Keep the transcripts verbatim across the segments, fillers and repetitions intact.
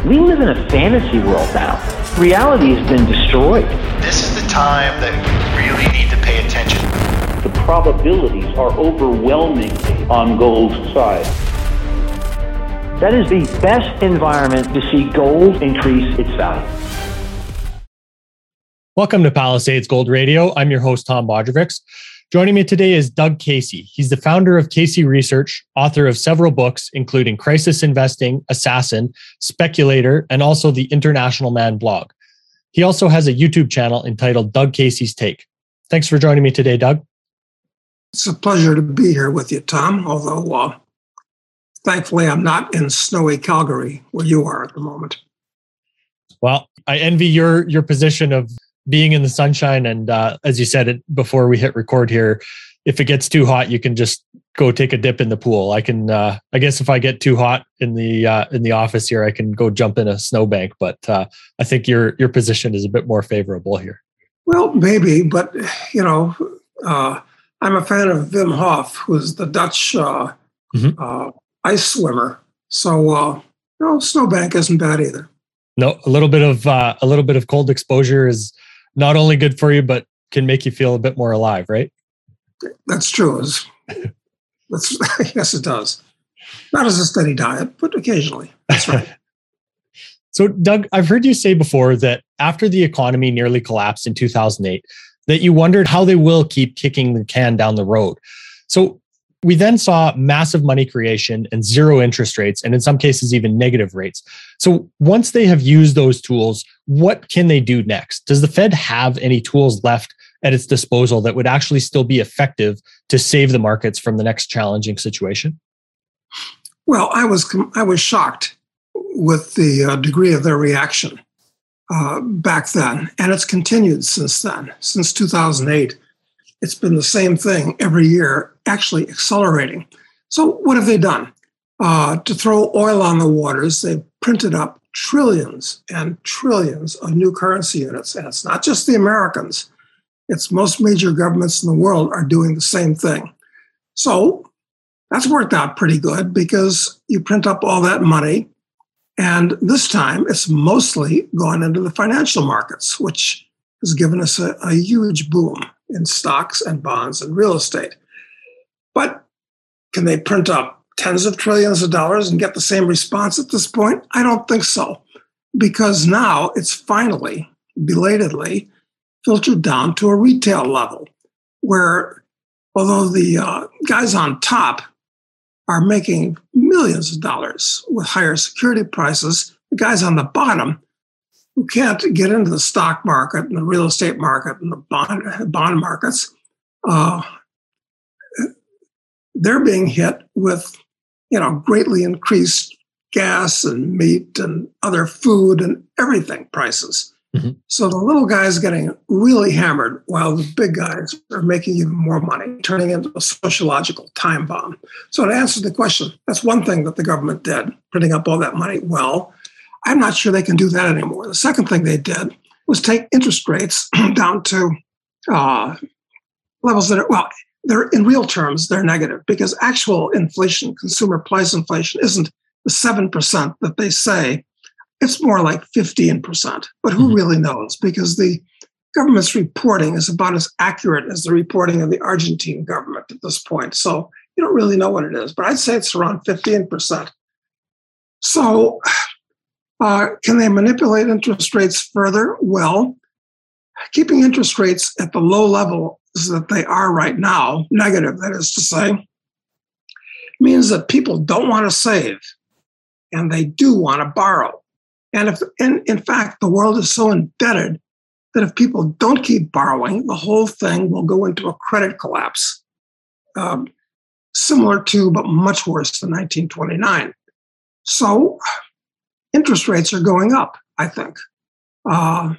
We live in a fantasy world now. Reality has been destroyed. This is the time that we really need to pay attention. The probabilities are overwhelming on gold's side. That is the best environment to see gold increase its value. Welcome to Palisades Gold Radio. I'm your host, Tom Bodrovics. Joining me today is Doug Casey. He's the founder of Casey Research, author of several books, including Crisis Investing, Assassin, Speculator, and also the International Man blog. He also has a YouTube channel entitled Doug Casey's Take. Thanks for joining me today, Doug. It's a pleasure to be here with you, Tom, although uh, thankfully I'm not in snowy Calgary where you are at the moment. Well, I envy your your position of being in the sunshine. And uh, as you said it before we hit record here, if it gets too hot, you can just go take a dip in the pool. I can, uh, I guess if I get too hot in the uh, in the office here, I can go jump in a snowbank. But uh, I think your your position is a bit more favorable here. Well, maybe, but you know, uh, I'm a fan of Wim Hof, who's the Dutch uh, mm-hmm. uh, ice swimmer. So, uh, you know, snowbank isn't bad either. No, a little bit of uh, a little bit of cold exposure is not only good for you, but can make you feel a bit more alive, right? That's true. That's, yes, it does. Not as a steady diet, but occasionally. That's right. So, Doug, I've heard you say before that after the economy nearly collapsed in two thousand eight, that you wondered how they will keep kicking the can down the road. So we then saw massive money creation and zero interest rates, and in some cases, even negative rates. So once they have used those tools, what can they do next? Does the Fed have any tools left at its disposal that would actually still be effective to save the markets from the next challenging situation? Well, I was I was shocked with the uh, degree of their reaction uh, back then, and it's continued since then, since two thousand eight. It's been the same thing every year, actually accelerating. So what have they done? Uh, to throw oil on the waters, they've printed up trillions and trillions of new currency units. And it's not just the Americans. It's most major governments in the world are doing the same thing. So that's worked out pretty good because you print up all that money. And this time it's mostly gone into the financial markets, which has given us a, a huge boom in stocks and bonds and real estate. But can they print up tens of trillions of dollars and get the same response at this point? I don't think so, because now it's finally, belatedly, filtered down to a retail level where, although the uh, guys on top are making millions of dollars with higher security prices, the guys on the bottom who can't get into the stock market and the real estate market and the bond bond markets, uh, they're being hit with, you know, greatly increased gas and meat and other food and everything prices. Mm-hmm. So the little guys getting really hammered while the big guys are making even more money, turning into a sociological time bomb. So to answer the question, that's one thing that the government did, printing up all that money. Well, I'm not sure they can do that anymore. The second thing they did was take interest rates down to uh, levels that are, well, they're in real terms, they're negative because actual inflation, consumer price inflation, isn't the seven percent that they say. It's more like fifteen percent. But who mm-hmm. really knows? Because the government's reporting is about as accurate as the reporting of the Argentine government at this point. So you don't really know what it is. But I'd say it's around fifteen percent. So Uh, can they manipulate interest rates further? Well, keeping interest rates at the low levels that they are right now, negative, that is to say, means that people don't want to save and they do want to borrow. And if, in, in fact, the world is so indebted that if people don't keep borrowing, the whole thing will go into a credit collapse, um, similar to, but much worse than nineteen twenty-nine. So interest rates are going up, I think. Uh,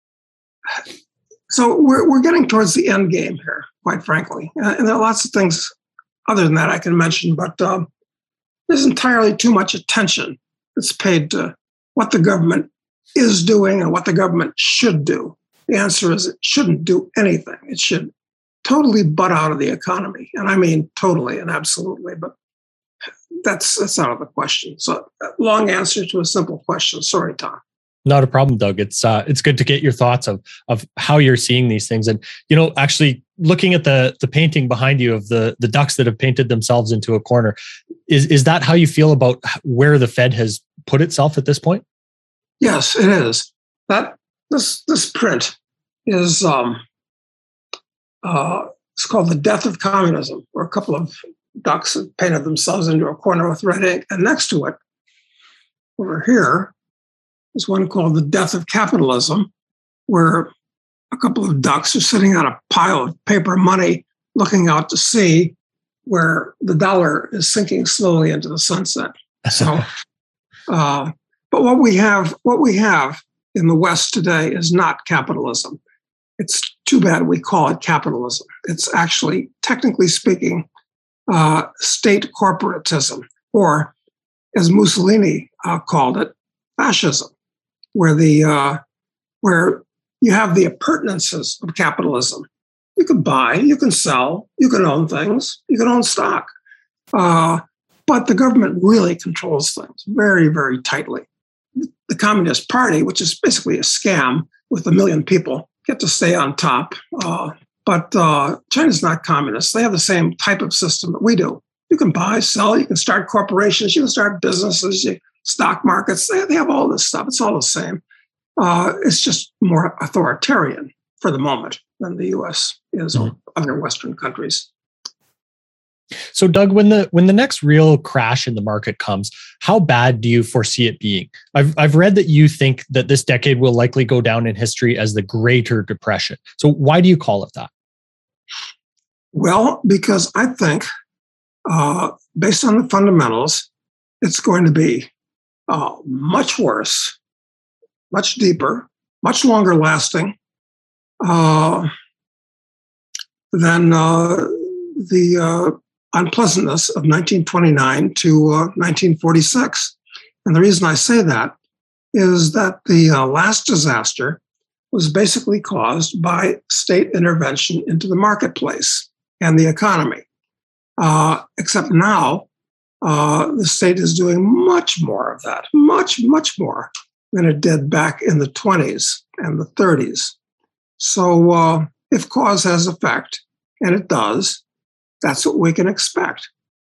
so we're we're getting towards the end game here, quite frankly. Uh, and there are lots of things other than that I can mention, but um, there's entirely too much attention that's paid to what the government is doing and what the government should do. The answer is it shouldn't do anything. It should totally butt out of the economy. And I mean totally and absolutely. But that's that's out of the question. So, long answer to a simple question. Sorry, Tom. Not a problem, Doug. It's uh, it's good to get your thoughts of of how you're seeing these things, and you know, actually looking at the the painting behind you of the the ducks that have painted themselves into a corner. Is is that how you feel about where the Fed has put itself at this point? Yes, it is. That this this print is um, uh, it's called "The Death of Communism," where a couple of ducks have painted themselves into a corner with red ink, and next to it, over here, is one called "The Death of Capitalism," where a couple of ducks are sitting on a pile of paper money looking out to sea, where the dollar is sinking slowly into the sunset. So, uh, but what we have, what we have in the West today is not capitalism. It's too bad we call it capitalism. It's actually, technically speaking, uh, state corporatism, or as Mussolini uh, called it, fascism, where the uh, where you have the appurtenances of capitalism. You can buy, you can sell, you can own things, you can own stock. Uh, but the government really controls things very, very tightly. The Communist Party, which is basically a scam with a million people, get to stay on top. Uh, but uh, China's not communist. They have the same type of system that we do. You can buy, sell, you can start corporations, you can start businesses, you, stock markets, they, they have all this stuff. It's all the same. Uh, it's just more authoritarian for the moment than the U S is or other Western countries. So, Doug, when the when the next real crash in the market comes, how bad do you foresee it being? I've I've read that you think that this decade will likely go down in history as the Greater Depression. So, why do you call it that? Well, because I think, uh, based on the fundamentals, it's going to be uh, much worse, much deeper, much longer lasting uh, than uh, the uh, unpleasantness of nineteen twenty-nine to uh, nineteen forty-six. And the reason I say that is that the uh, last disaster was basically caused by state intervention into the marketplace and the economy. Uh, except now, uh, the state is doing much more of that, much, much more than it did back in the twenties and the thirties. So uh, if cause has effect, and it does, that's what we can expect.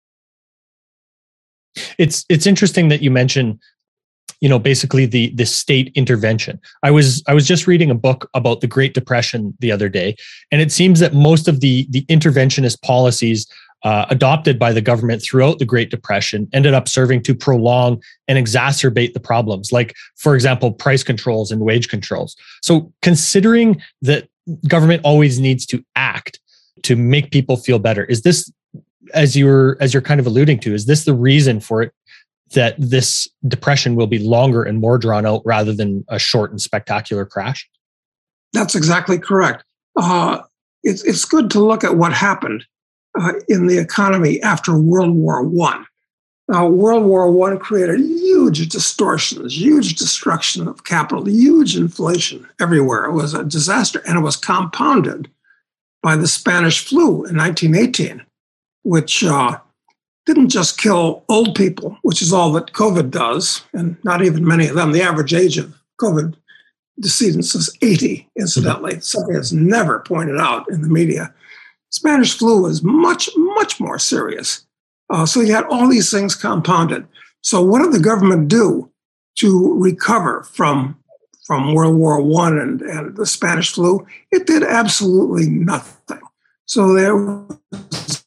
It's it's interesting that you mention, you know, basically the the state intervention. I was I was just reading a book about the Great Depression the other day, and it seems that most of the the interventionist policies uh, adopted by the government throughout the Great Depression ended up serving to prolong and exacerbate the problems, like, for example, price controls and wage controls. So considering that government always needs to act to make people feel better, is this, as you're as you're kind of alluding to, is this the reason for it, that this depression will be longer and more drawn out rather than a short and spectacular crash? That's exactly correct. Uh, it's it's good to look at what happened uh, in the economy after World War One. Now, World War One created huge distortions, huge destruction of capital, huge inflation everywhere. It was a disaster, and it was compounded by the Spanish flu in nineteen eighteen, which uh, didn't just kill old people, which is all that COVID does, and not even many of them. The average age of COVID decedents is eighty, incidentally, mm-hmm. something that's never pointed out in the media. Spanish flu is much, much more serious. Uh, so you had all these things compounded. So what did the government do to recover from from World War One and, and the Spanish flu? It did absolutely nothing. So there was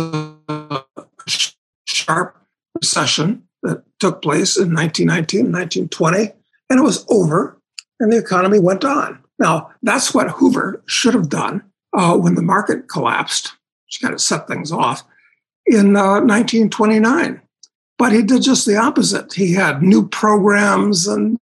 a sharp recession that took place in nineteen nineteen, nineteen twenty, and it was over, and the economy went on. Now, that's what Hoover should have done uh, when the market collapsed. She kind of set things off in uh, nineteen twenty-nine. But he did just the opposite. He had new programs and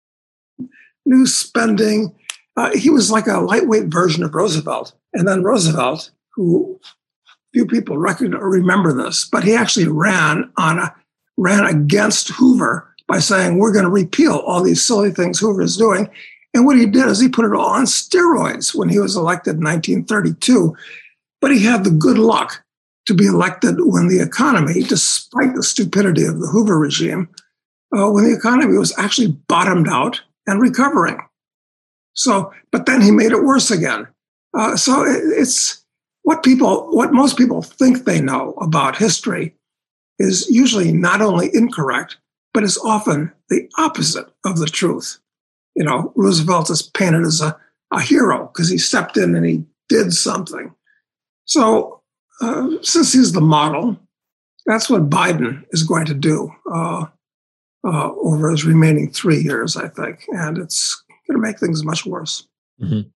new spending. Uh, he was like a lightweight version of Roosevelt. And then Roosevelt, who few people recognize, remember this, but he actually ran on a ran against Hoover by saying, we're going to repeal all these silly things Hoover is doing. And what he did is he put it all on steroids when he was elected in nineteen thirty-two. But he had the good luck to be elected when the economy, despite the stupidity of the Hoover regime, uh, when the economy was actually bottomed out and recovering. So, but then he made it worse again. Uh, so it, it's what people, what most people think they know about history is usually not only incorrect, but is often the opposite of the truth. You know, Roosevelt is painted as a, a hero because he stepped in and he did something. So uh, since he's the model, that's what Biden is going to do uh, uh, over his remaining three years, I think. And it's going to make things much worse. Mm-hmm.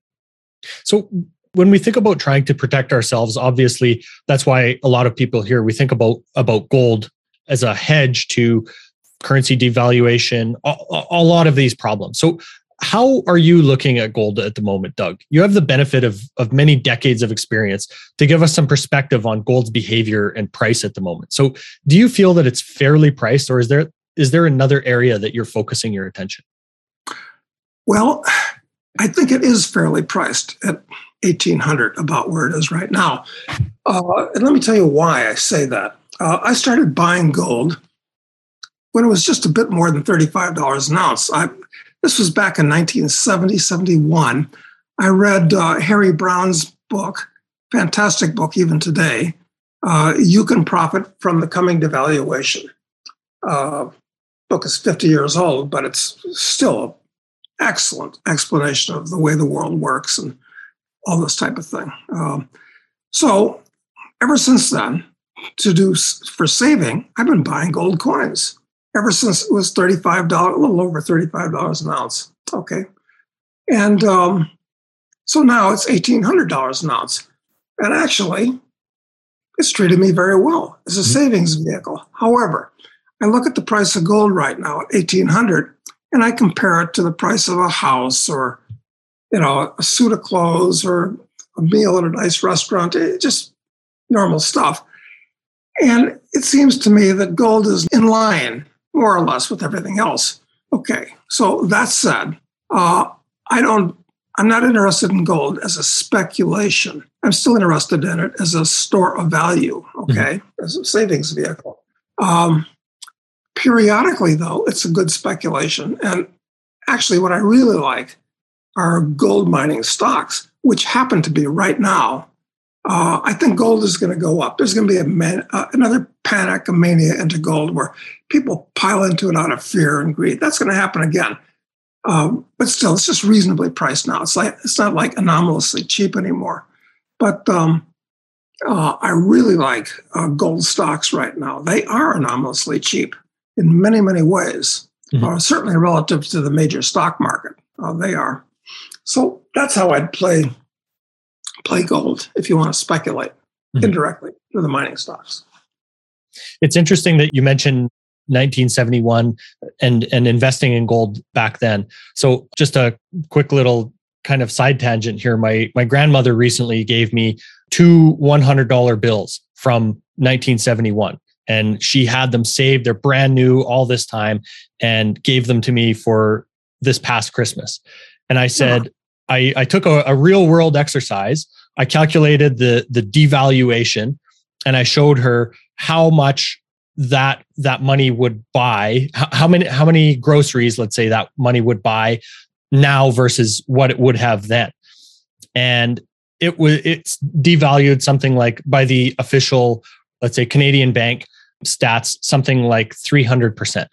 So when we think about trying to protect ourselves, obviously, that's why a lot of people here, we think about, about gold as a hedge to currency devaluation, a, a lot of these problems. So how are you looking at gold at the moment, Doug? You have the benefit of, of many decades of experience to give us some perspective on gold's behavior and price at the moment. So do you feel that it's fairly priced, or is there is there another area that you're focusing your attention? Well, I think it is fairly priced at eighteen hundred, about where it is right now. Uh, and let me tell you why I say that. Uh, I started buying gold when it was just a bit more than thirty-five dollars an ounce. I, this was back in nineteen seventy, seventy-one. I read uh, Harry Brown's book, fantastic book even today, uh, You Can Profit from the Coming Devaluation. Uh, book is fifty years old, but it's still an excellent explanation of the way the world works and all this type of thing. Um, so ever since then, to do for saving, I've been buying gold coins. Ever since it was thirty-five dollars, a little over thirty-five dollars an ounce. Okay. And um, so now it's eighteen hundred dollars an ounce. And actually, it's treated me very well as a savings vehicle. However, I look at the price of gold right now at eighteen hundred dollars and I compare it to the price of a house or, you know, a suit of clothes or a meal at a nice restaurant, just normal stuff. And it seems to me that gold is in line, more or less, with everything else. Okay, so that said, uh, I don't, I'm not interested in gold as a speculation. I'm still interested in it as a store of value, okay, mm-hmm. as a savings vehicle. Um, periodically, though, it's a good speculation. And actually, what I really like are gold mining stocks, which happen to be right now. Uh, I think gold is going to go up. There's going to be a man, uh, another panic, a mania into gold where people pile into it out of fear and greed. That's going to happen again. Um, but still, it's just reasonably priced now. It's like it's not like anomalously cheap anymore. But um, uh, I really like uh, gold stocks right now. They are anomalously cheap in many, many ways, mm-hmm. uh, certainly relative to the major stock market. Uh, they are. So that's how I'd play play gold if you want to speculate mm-hmm. indirectly through the mining stocks. It's interesting that you mentioned nineteen seventy-one and, and investing in gold back then. So just a quick little kind of side tangent here. My, my grandmother recently gave me two one hundred dollar bills from nineteen seventy-one. And she had them saved. They're brand new all this time and gave them to me for this past Christmas. And I said, yeah. I, I took a, a real world exercise. I calculated the, the devaluation and I showed her how much that that money would buy, how, how many how many groceries, let's say, that money would buy now versus what it would have then. And it was it's devalued something like, by the official, let's say, Canadian bank stats, something like three hundred percent.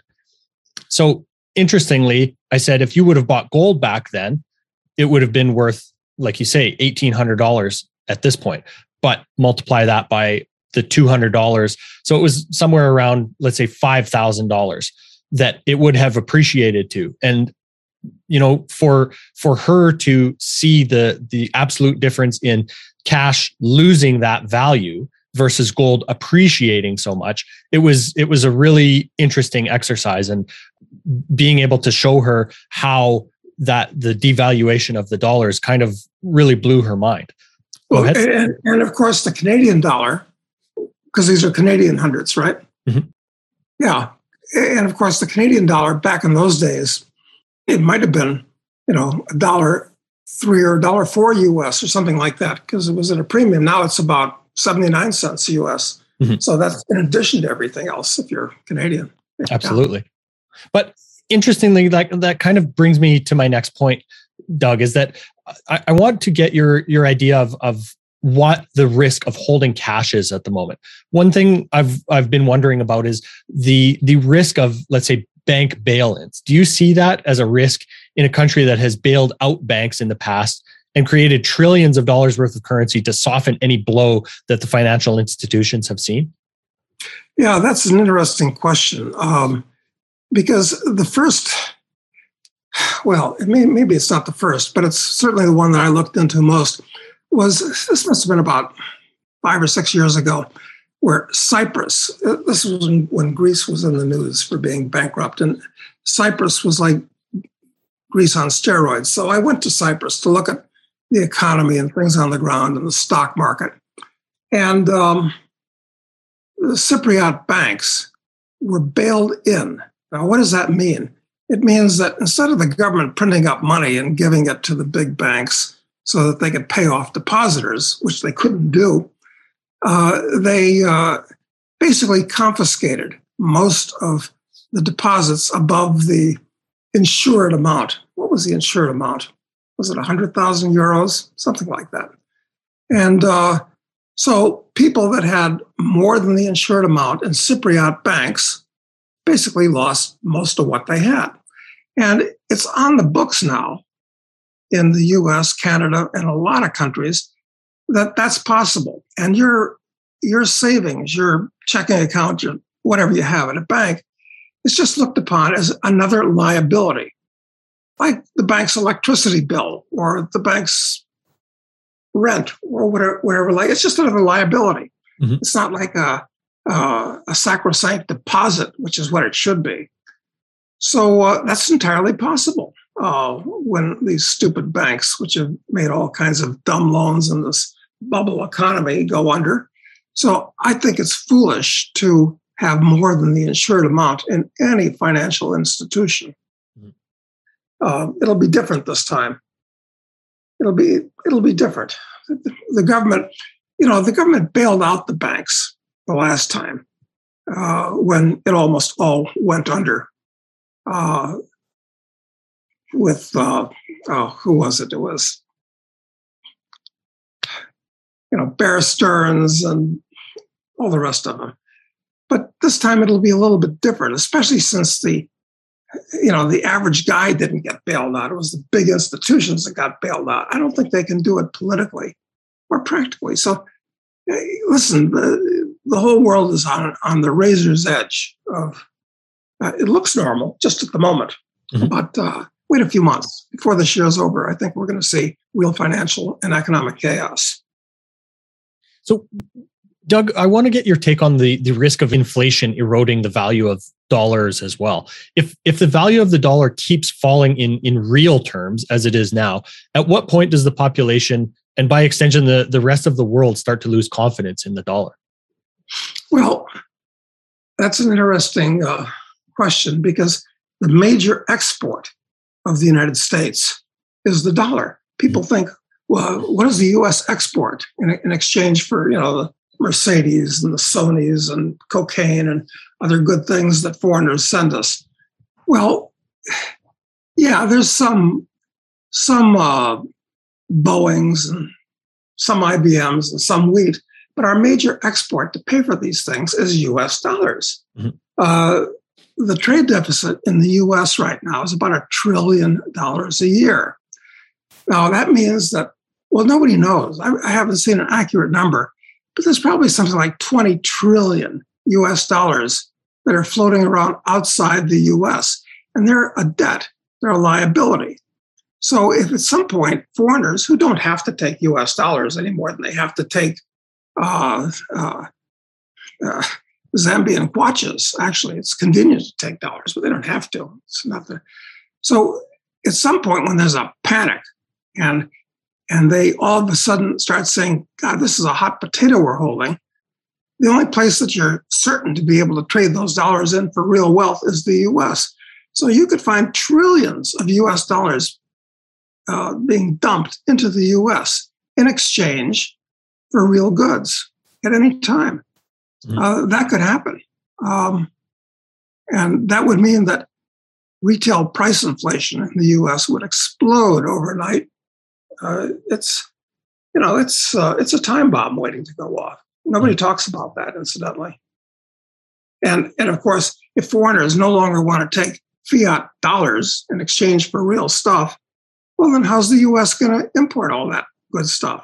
So interestingly, I said, if you would have bought gold back then, it would have been worth, like you say, eighteen hundred dollars at this point, but multiply that by the two hundred dollars. So it was somewhere around, let's say, five thousand dollars that it would have appreciated to. And, you know, for, for her to see the, the absolute difference in cash losing that value versus gold appreciating so much, it was, it was a really interesting exercise, and being able to show her how that the devaluation of the dollars kind of really blew her mind. Go well, ahead. And, and of course, the Canadian dollar, because these are Canadian hundreds, right? Mm-hmm. Yeah. And of course, the Canadian dollar back in those days, it might have been, you know, a dollar three or a dollar four U S or something like that, because it was at a premium. Now it's about seventy-nine cents U S. Mm-hmm. So that's in addition to everything else if you're Canadian. Absolutely. Yeah. But interestingly, that, that kind of brings me to my next point, Doug, is that I, I want to get your, your idea of, of what the risk of holding cash is at the moment. One thing I've I've been wondering about is the the risk of, let's say, bank bail-ins. Do you see that as a risk in a country that has bailed out banks in the past and created trillions of dollars worth of currency to soften any blow that the financial institutions have seen? Yeah, that's an interesting question. Um, because the first, well, it may, maybe it's not the first, but it's certainly the one that I looked into most, was, this must have been about five or six years ago, where Cyprus, this was when, when Greece was in the news for being bankrupt, and Cyprus was like Greece on steroids. So I went to Cyprus to look at the economy and things on the ground and the stock market. And um, the Cypriot banks were bailed in. Now, what does that mean? It means that instead of the government printing up money and giving it to the big banks so that they could pay off depositors, which they couldn't do, uh, they uh, basically confiscated most of the deposits above the insured amount. What was the insured amount? Was it one hundred thousand euros? Something like that. And uh, so people that had more than the insured amount in Cypriot banks basically lost most of what they had. And it's on the books now in the U S, Canada, and a lot of countries that that's possible. And your, your savings, your checking account, your whatever you have at a bank, it's just looked upon as another liability, like the bank's electricity bill or the bank's rent or whatever. whatever like it's just another liability. Mm-hmm. It's not like a, uh, a sacrosanct deposit, which is what it should be. So uh, that's entirely possible uh, when these stupid banks, which have made all kinds of dumb loans in this bubble economy, go under. So I think it's foolish to have more than the insured amount in any financial institution. Mm-hmm. Uh, it'll be different this time. It'll be it'll be different. The, the government, you know, the government bailed out the banks the last time uh, when it almost all went under. Uh, with uh, oh, who was it? It was you know Bear Stearns and all the rest of them. But this time it'll be a little bit different, especially since the you know the average guy didn't get bailed out. It was the big institutions that got bailed out. I don't think they can do it politically or practically. So listen, the, the whole world is on on the razor's edge of. Uh, it looks normal just at the moment, mm-hmm. but uh, wait a few months before this year is over. I think we're going to see real financial and economic chaos. So, Doug, I want to get your take on the, the risk of inflation eroding the value of dollars as well. If if the value of the dollar keeps falling in, in real terms, as it is now, at what point does the population, and by extension, the, the rest of the world, start to lose confidence in the dollar? Well, that's an interesting uh, question, because the major export of the United States is the dollar. People think, well, what does the U S export in, in exchange for, you know, the Mercedes and the Sonys and cocaine and other good things that foreigners send us? Well, yeah, there's some some uh, Boeings and some I B Ms and some wheat, but our major export to pay for these things is U S dollars. Mm-hmm. Uh, The trade deficit in the U S right now is about a trillion dollars a year. Now, that means that, well, nobody knows. I, I haven't seen an accurate number, but there's probably something like twenty trillion U S dollars that are floating around outside the U S, and they're a debt, they're a liability. So if at some point foreigners who don't have to take U S dollars any more than they have to take uh, uh, uh, Zambian kwaches, actually, it's convenient to take dollars, but they don't have to. It's not the, so at some point when there's a panic and and they all of a sudden start saying, God, this is a hot potato we're holding, the only place that you're certain to be able to trade those dollars in for real wealth is the U S. So you could find trillions of U S dollars uh, being dumped into the U S in exchange for real goods. at any time. Mm-hmm. Uh, that could happen. Um, and that would mean that retail price inflation in the U S would explode overnight. Uh, it's, you know, it's uh, it's a time bomb waiting to go off. Nobody mm-hmm. talks about that, incidentally. And and of course, if foreigners no longer want to take fiat dollars in exchange for real stuff, well, then how's the U S going to import all that good stuff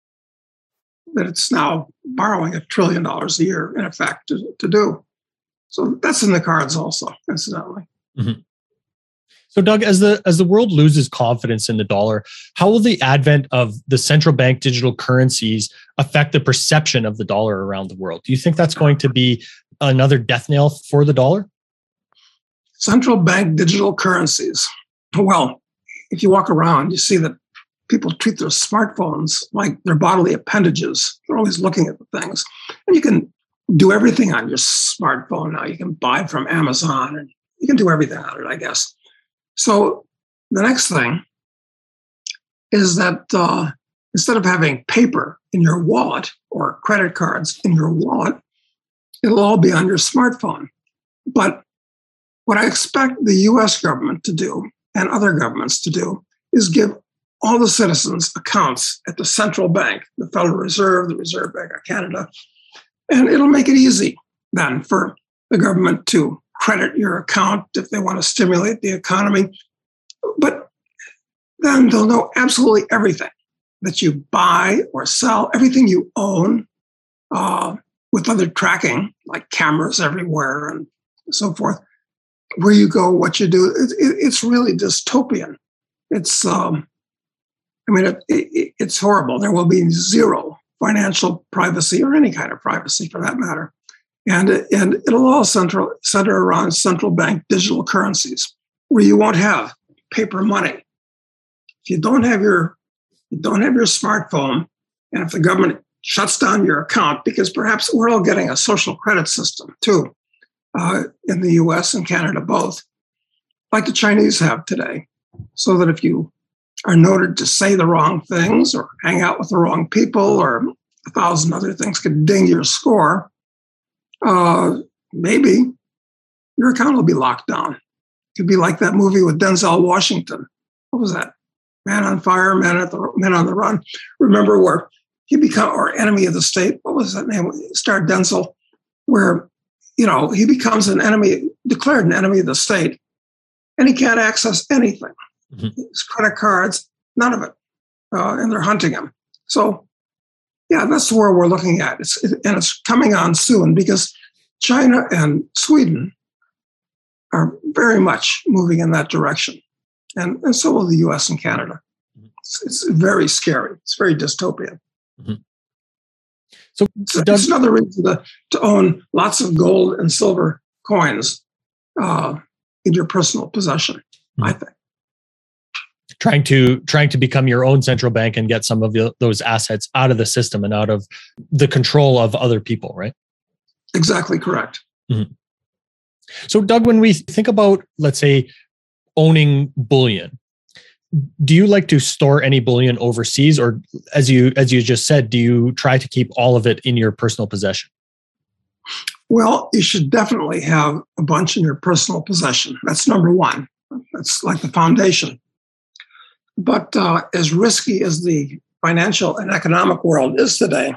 that it's now borrowing a trillion dollars a year, in effect, to, to do? So that's in the cards also, incidentally. Mm-hmm. So, Doug, as the as the world loses confidence in the dollar, how will the advent of the central bank digital currencies affect the perception of the dollar around the world? Do you think that's going to be another death nail for the dollar? Central bank digital currencies. Well, if you walk around, you see that people treat their smartphones like their bodily appendages. They're always looking at the things. And you can do everything on your smartphone now. You can buy from Amazon, and you can do everything on it, I guess. So the next thing is that uh, instead of having paper in your wallet or credit cards in your wallet, it'll all be on your smartphone. But what I expect the U S government to do and other governments to do is give all the citizens accounts at the central bank, the Federal Reserve, the Reserve Bank of Canada, and it'll make it easy then for the government to credit your account if they want to stimulate the economy. But then they'll know absolutely everything that you buy or sell, everything you own, uh, with other tracking, like cameras everywhere and so forth, where you go, what you do. It, it, it's really dystopian. It's, um, I mean, it, it, it's horrible. There will be zero financial privacy or any kind of privacy for that matter. And, and it'll all center, center around central bank digital currencies, where you won't have paper money. If you don't have your, you don't have your smartphone, and if the government shuts down your account, because perhaps we're all getting a social credit system too, uh, in the U S and Canada both, like the Chinese have today, so that if you are noted to say the wrong things or hang out with the wrong people or a thousand other things could ding your score, Uh, maybe your account will be locked down. It could be like that movie with Denzel Washington. What was that? Man on Fire, Man at the Man on the Run. Remember where he become or Enemy of the State? What was that name? It starred Denzel, where you know he becomes an enemy, declared an enemy of the state, and he can't access anything. Mm-hmm. His credit cards, none of it, uh, and they're hunting him. So. Yeah, that's where we're looking at. It's, and it's coming on soon because China and Sweden are very much moving in that direction. And, and so will the U S and Canada. It's, it's very scary. It's very dystopian. Mm-hmm. So it's, it's another reason to, to own lots of gold and silver coins uh, in your personal possession, mm-hmm. I think. Trying to trying to become your own central bank and get some of the, those assets out of the system and out of the control of other people, right? Exactly correct. Mm-hmm. So, Doug, when we think about, let's say, owning bullion, do you like to store any bullion overseas, or as you as you just said, do you try to keep all of it in your personal possession? Well, you should definitely have a bunch in your personal possession. That's number one. That's like the foundation. But uh, as risky as the financial and economic world is today,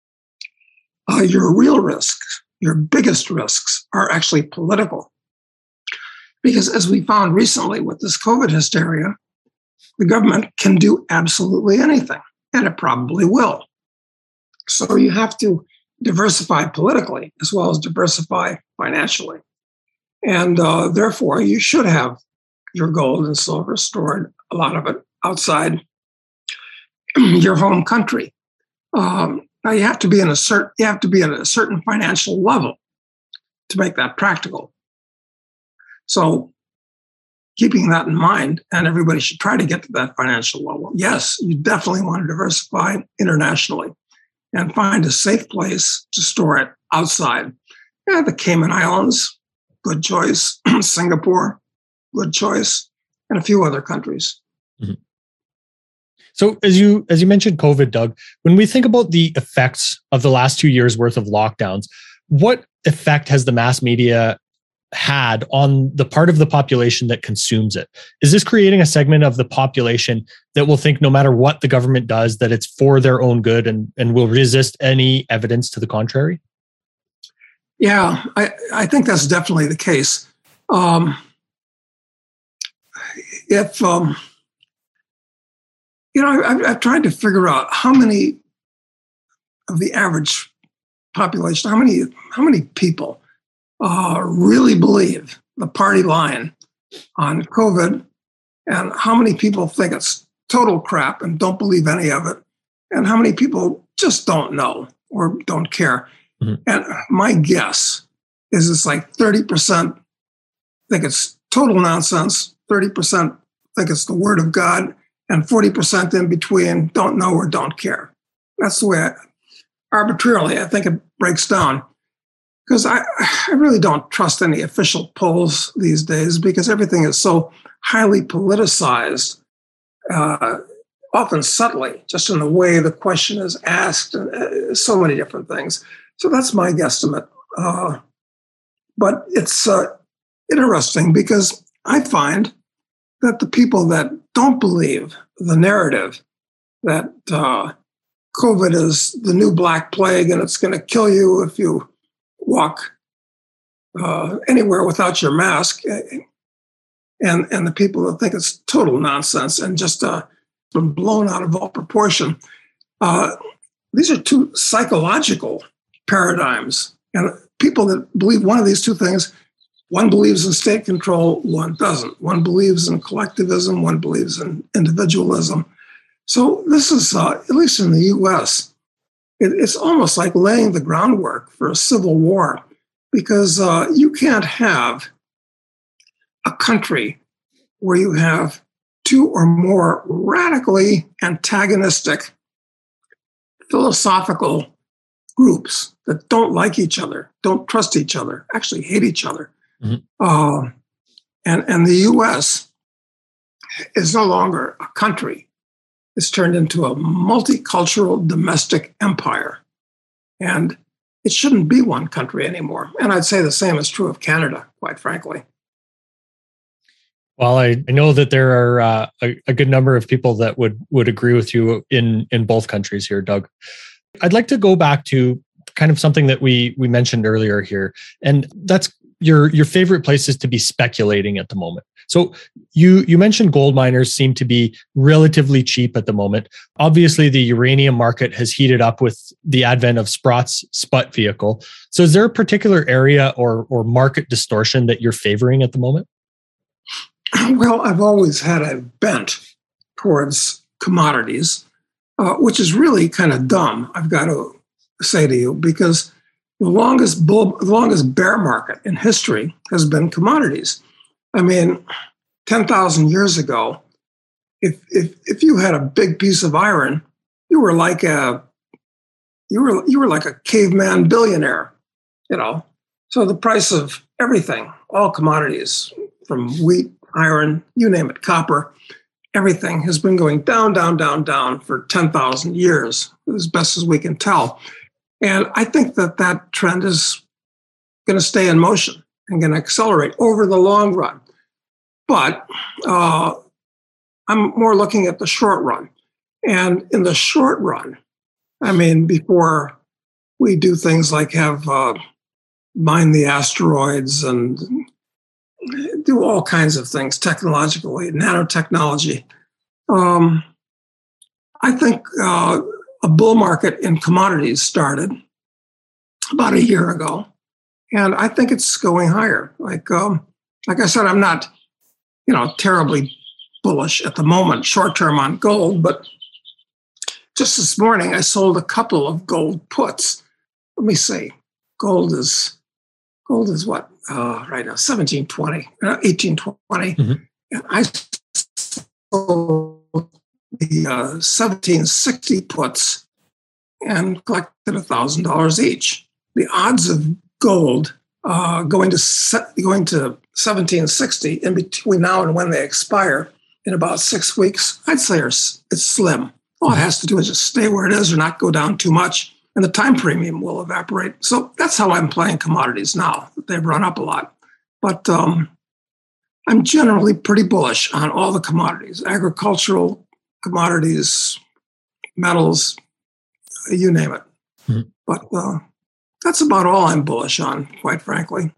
uh, your real risks, your biggest risks, are actually political. Because as we found recently with this COVID hysteria, the government can do absolutely anything, and it probably will. So you have to diversify politically as well as diversify financially. And uh, therefore, you should have your gold and silver stored, a lot of it, outside your home country. Um, now you have to be in a certain you have to be at a certain financial level to make that practical. So, keeping that in mind, and everybody should try to get to that financial level. Yes, you definitely want to diversify internationally and find a safe place to store it outside. Yeah, the Cayman Islands, good choice. Singapore, good choice, and a few other countries. Mm-hmm. So as you as you mentioned COVID, Doug, when we think about the effects of the last two years worth of lockdowns, what effect has the mass media had on the part of the population that consumes it? Is this creating a segment of the population that will think no matter what the government does, that it's for their own good and, and will resist any evidence to the contrary? Yeah, I, I think that's definitely the case. Um, if, um, you know, I, I've tried to figure out how many of the average population, how many, how many people uh, really believe the party line on COVID, and how many people think it's total crap and don't believe any of it, and how many people just don't know or don't care. Mm-hmm. And my guess is it's like thirty percent think it's total nonsense, thirty percent think it's the word of God, and forty percent in between don't know or don't care. That's the way, I, arbitrarily, I think it breaks down. Because I, I really don't trust any official polls these days, because everything is so highly politicized, uh, often subtly, just in the way the question is asked, and uh, so many different things. So that's my guesstimate. Uh, but it's uh, interesting because I find that the people that don't believe the narrative that uh, COVID is the new black plague and it's going to kill you if you walk uh, anywhere without your mask, and and the people that think it's total nonsense and just uh, been blown out of all proportion. Uh, these are two psychological paradigms, and people that believe one of these two things, one believes in state control, one doesn't. One believes in collectivism, one believes in individualism. So this is, uh, at least in the U S, it, it's almost like laying the groundwork for a civil war, because uh, you can't have a country where you have two or more radically antagonistic philosophical groups that don't like each other, don't trust each other, actually hate each other. Mm-hmm. Uh, and, and the U S is no longer a country. It's turned into a multicultural domestic empire. And it shouldn't be one country anymore. And I'd say the same is true of Canada, quite frankly. Well, I, I know that there are uh, a, a good number of people that would would agree with you in, in both countries here, Doug. I'd like to go back to kind of something that we we mentioned earlier here, and that's your your favorite places to be speculating at the moment. So you you mentioned gold miners seem to be relatively cheap at the moment. Obviously, the uranium market has heated up with the advent of Sprott's Sput vehicle. So is there a particular area or or market distortion that you're favoring at the moment? Well, I've always had a bent towards commodities, uh, which is really kind of dumb, I've got to say to you, because the longest bull, the longest bear market in history has been commodities. I mean, ten thousand years ago, if if if you had a big piece of iron, you were like a you were you were like a caveman billionaire, you know. So the price of everything, all commodities, from wheat, iron, you name it, copper, everything has been going down, down, down, down for ten thousand years, as best as we can tell. And I think that that trend is going to stay in motion and going to accelerate over the long run. But uh, I'm more looking at the short run. And in the short run, I mean, before we do things like have uh, mine the asteroids and do all kinds of things technologically, nanotechnology, um, I think uh, a bull market in commodities started about a year ago. And I think it's going higher. Like, um, like I said, I'm not, you know, terribly bullish at the moment, short term on gold. But just this morning, I sold a couple of gold puts. Let me see. Gold is gold is what uh, right now? seventeen twenty, uh, eighteen twenty. Mm-hmm. And I sold the uh, seventeen sixty puts and collected a thousand dollars each. The odds of gold uh, going to se- going to seventeen sixty in between now and when they expire in about six weeks, I'd say it's slim. All it has to do is just stay where it is or not go down too much, and the time premium will evaporate. So that's how I'm playing commodities now. They've run up a lot. But um, I'm generally pretty bullish on all the commodities, agricultural commodities, metals, you name it. Mm-hmm. But uh, that's about all I'm bullish on, quite frankly.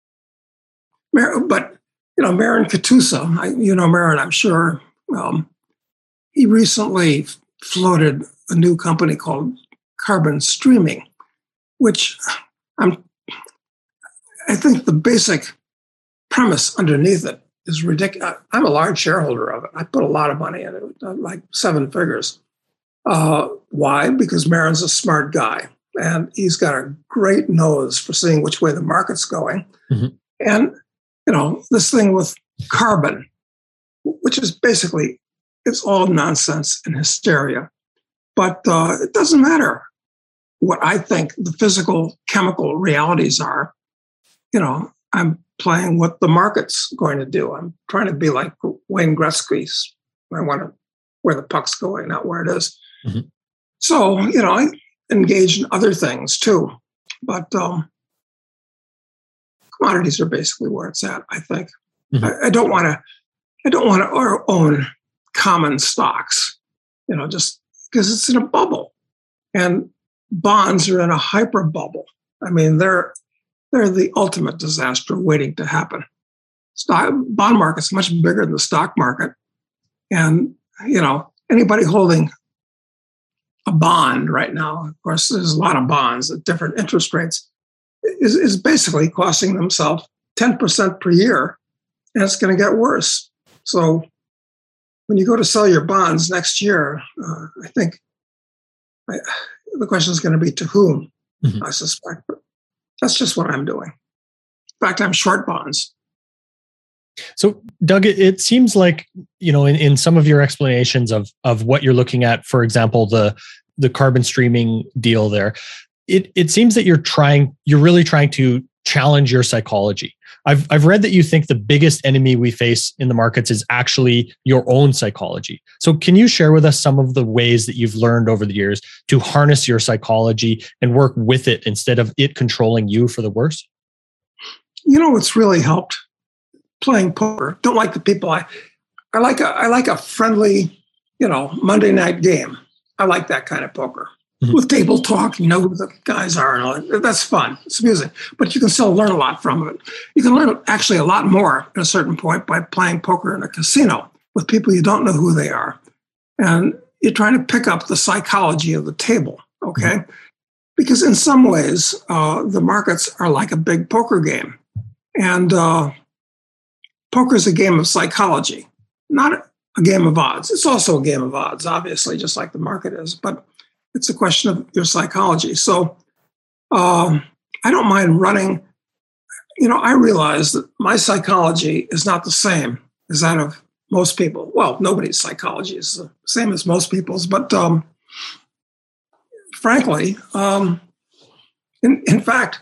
But, you know, Marin Katusa, I, you know Marin, I'm sure, um, he recently floated a new company called Carbon Streaming, which I'm, I think the basic premise underneath it is ridiculous. I'm a large shareholder of it. I put a lot of money in it, like seven figures. Uh, why? Because Marin's a smart guy, and he's got a great nose for seeing which way the market's going. Mm-hmm. And, you know, this thing with carbon, which is basically, it's all nonsense and hysteria. But uh, it doesn't matter what I think the physical, chemical realities are. You know, I'm playing what the market's going to do. I'm trying to be like Wayne Gretzky. I want to where the puck's going, not where it is. Mm-hmm. So, you know, I engage in other things too. But um, commodities are basically where it's at, I think. Mm-hmm. I, I don't want to I don't want to own common stocks, you know, just because it's in a bubble. And bonds are in a hyper bubble. I mean, they're they're the ultimate disaster waiting to happen. Stock bond market's much bigger than the stock market. And, you know, anybody holding a bond right now, of course, there's a lot of bonds at different interest rates, is, is basically costing themselves ten percent per year, and it's going to get worse. So when you go to sell your bonds next year, uh, I think I, the question is going to be to whom, mm-hmm. I suspect. But that's just what I'm doing. In fact, I'm short bonds. So, Doug, it, it seems like, you know, in, in some of your explanations of of what you're looking at, for example, the the carbon streaming deal there, it it seems that you're trying, you're really trying to challenge your psychology. I've I've read that you think the biggest enemy we face in the markets is actually your own psychology. So, can you share with us some of the ways that you've learned over the years to harness your psychology and work with it instead of it controlling you for the worse? You know what's really helped? Playing poker. Don't like the people. I, I like a I like a friendly, you know, Monday night game. I like that kind of poker. Mm-hmm. With table talk, you know who the guys are and all that. That's fun. It's amusing. But you can still learn a lot from it. You can learn actually a lot more at a certain point by playing poker in a casino with people you don't know who they are. And you're trying to pick up the psychology of the table, okay? Mm-hmm. Because in some ways, uh, the markets are like a big poker game. And uh, poker is a game of psychology, not a game of odds. It's also a game of odds, obviously, just like the market is. But it's a question of your psychology. So um, I don't mind running. You know, I realize that my psychology is not the same as that of most people. Well, nobody's psychology is the same as most people's. But um, frankly, um, in, in fact,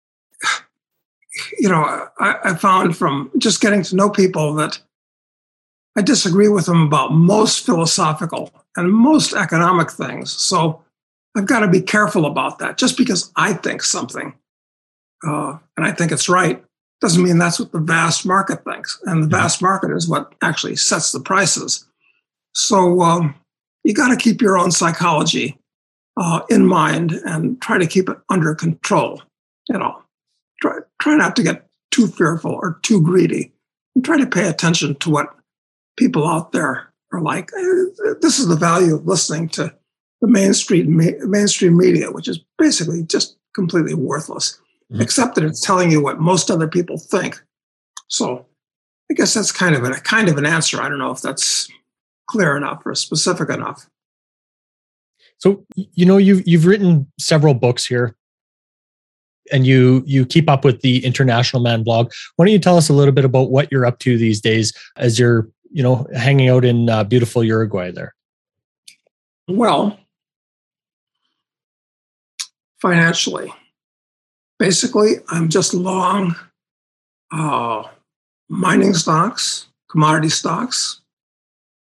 you know, I, I found from just getting to know people that I disagree with them about most philosophical and most economic things. So I've got to be careful about that. Just because I think something uh, and I think it's right doesn't mean that's what the vast market thinks. And the vast market is what actually sets the prices. So um, you got to keep your own psychology uh, in mind and try to keep it under control. You know, try try not to get too fearful or too greedy, and try to pay attention to what people out there are like. This is the value of listening to the mainstream mainstream media, which is basically just completely worthless, mm-hmm. except that it's telling you what most other people think. So I guess that's kind of a kind of an answer. I don't know if that's clear enough or specific enough. So, you know, you've you've written several books here, and you you keep up with the International Man blog. Why don't you tell us a little bit about what you're up to these days as you're, you know, hanging out in uh, beautiful Uruguay there? Well, financially, basically, I'm just long uh, mining stocks, commodity stocks,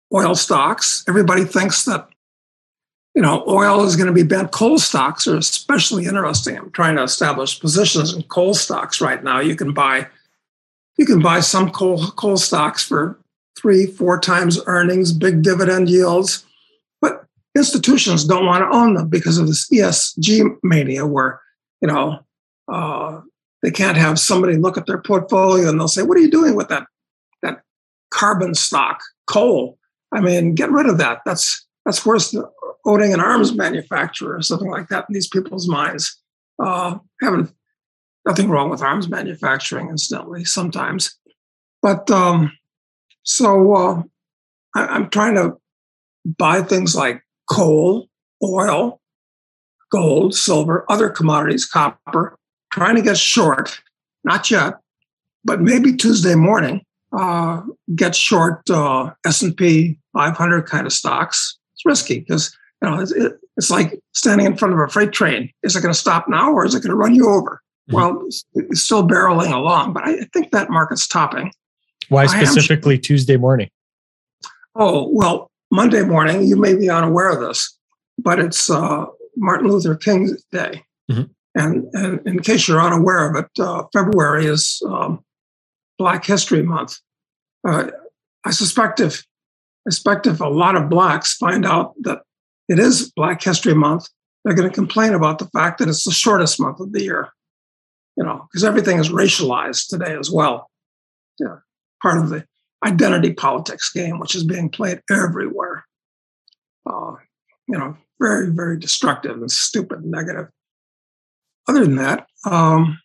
oil stocks. Everybody thinks that, you know, oil is going to be bent. Coal stocks are especially interesting. I'm trying to establish positions in coal stocks right now. You can buy, you can buy some coal coal stocks for three, four times earnings, big dividend yields, but institutions don't want to own them because of this E S G mania, where, you know, uh, they can't have somebody look at their portfolio and they'll say, "What are you doing with that that carbon stock, coal? I mean, get rid of that. That's that's worse than owning an arms manufacturer," or something like that in these people's minds. Uh, having nothing wrong with arms manufacturing, incidentally, sometimes. But um, so uh, I, I'm trying to buy things like coal, oil, gold, silver, other commodities, copper, trying to get short, not yet, but maybe Tuesday morning, uh, get short uh, S and P five hundred kind of stocks. It's risky because, you know, it's, it's like standing in front of a freight train. Is it going to stop now or is it going to run you over? Mm-hmm. Well, it's, it's still barreling along, but I think that market's topping. Why specifically am, Tuesday morning? Oh, well, Monday morning, you may be unaware of this, but it's uh, Martin Luther King Day. Mm-hmm. And, and in case you're unaware of it, uh, February is um, Black History Month. Uh, I suspect if I suspect if a lot of blacks find out that it is Black History Month, they're going to complain about the fact that it's the shortest month of the year. You know, because everything is racialized today as well. Yeah, part of the identity politics game, which is being played everywhere. Uh, you know, very, very destructive and stupid and negative. Other than that, um,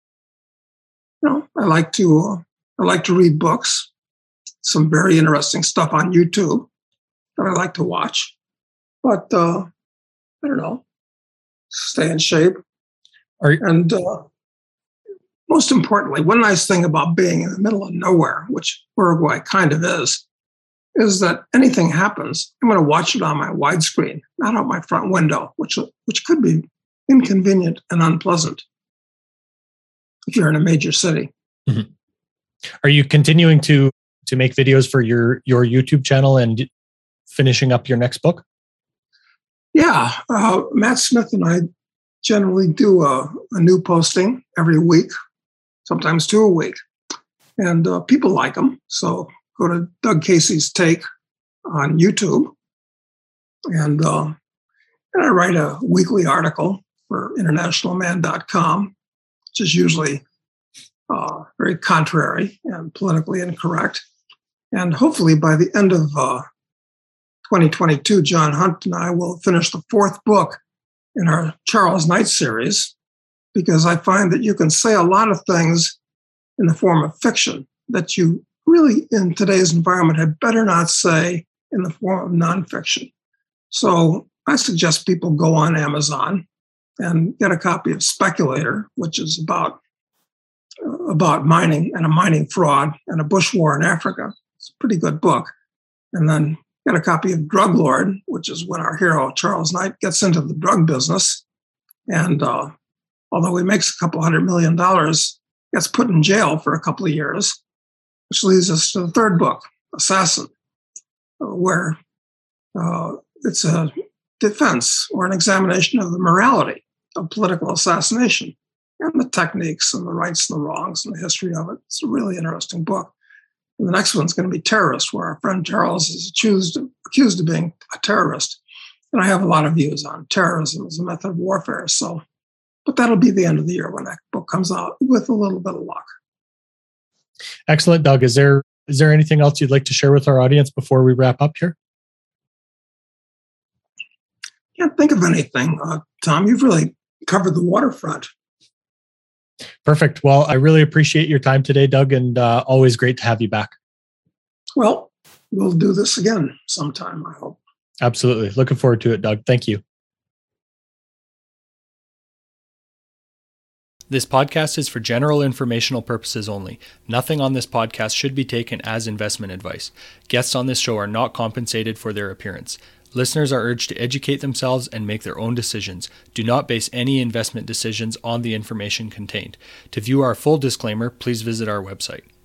you know, I like to uh, I like to read books. Some very interesting stuff on YouTube that I like to watch. But uh, I don't know, stay in shape. Are you- and uh, most importantly, one nice thing about being in the middle of nowhere, which Uruguay kind of is, is that anything happens, I'm going to watch it on my widescreen, not out my front window, which which could be inconvenient and unpleasant if you're in a major city. Mm-hmm. Are you continuing to to make videos for your your YouTube channel and finishing up your next book? Yeah, uh, Matt Smith and I generally do a, a new posting every week, sometimes two a week, and uh, people like them. So go to Doug Casey's Take on YouTube, and uh, and I write a weekly article for international man dot com, which is usually uh, very contrary and politically incorrect. And hopefully by the end of uh, twenty twenty-two, John Hunt and I will finish the fourth book in our Charles Knight series, because I find that you can say a lot of things in the form of fiction that you really, in today's environment, had better not say in the form of nonfiction. So I suggest people go on Amazon and get a copy of Speculator, which is about, uh, about mining and a mining fraud and a bush war in Africa. It's a pretty good book. And then get a copy of Drug Lord, which is when our hero, Charles Knight, gets into the drug business. And uh, although he makes a couple hundred million dollars, gets put in jail for a couple of years, which leads us to the third book, Assassin, where uh, it's a defense or an examination of the morality of political assassination and the techniques and the rights and the wrongs and the history of it. It's a really interesting book. And the next one's going to be Terrorist, where our friend Charles is accused, accused of being a terrorist. And I have a lot of views on terrorism as a method of warfare. So, but that'll be the end of the year when that book comes out, with a little bit of luck. Excellent, Doug. Is there is there anything else you'd like to share with our audience before we wrap up here? Can't think of anything, uh, Tom. You've really covered the waterfront. Perfect. Well, I really appreciate your time today, Doug, and uh, always great to have you back. Well, we'll do this again sometime, I hope. Absolutely. Looking forward to it, Doug. Thank you. This podcast is for general informational purposes only. Nothing on this podcast should be taken as investment advice. Guests on this show are not compensated for their appearance. Listeners are urged to educate themselves and make their own decisions. Do not base any investment decisions on the information contained. To view our full disclaimer, please visit our website.